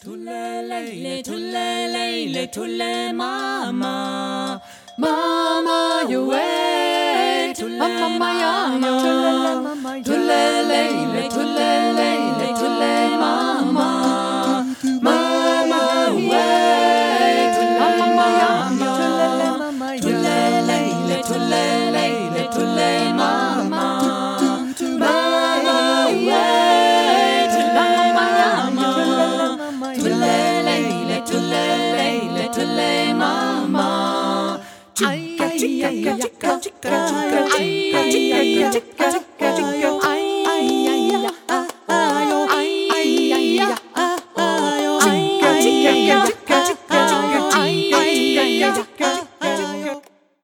Tulele, tulele, tule mama, mama you way, tule mama ya, tulele, tulele, tule mama, mama you way, tule mama ya, tulele, tulele, tule mama, mama you way, tule mama ya. Tulele mama, chica chica chica chica chica chica